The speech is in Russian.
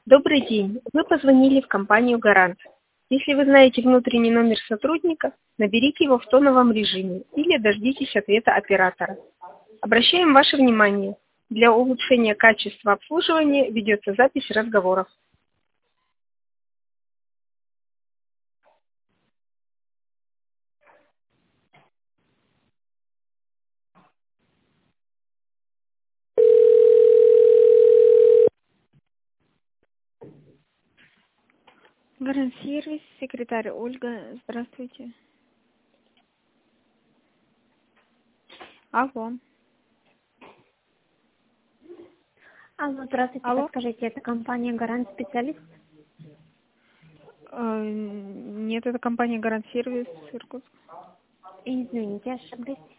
Добрый день. Вы позвонили в компанию «Гарант». Если вы знаете внутренний номер сотрудника, наберите его в тоновом режиме или дождитесь ответа оператора. Обращаем ваше внимание. Для улучшения качества обслуживания ведется запись разговоров. Гарант-сервис, секретарь Ольга, здравствуйте. Алло. Алло, здравствуйте, Алло. подскажите, это компания «Гарант Специалист»? Нет, это компания Гарант-сервис, Иркутск. Извините, ошиблись.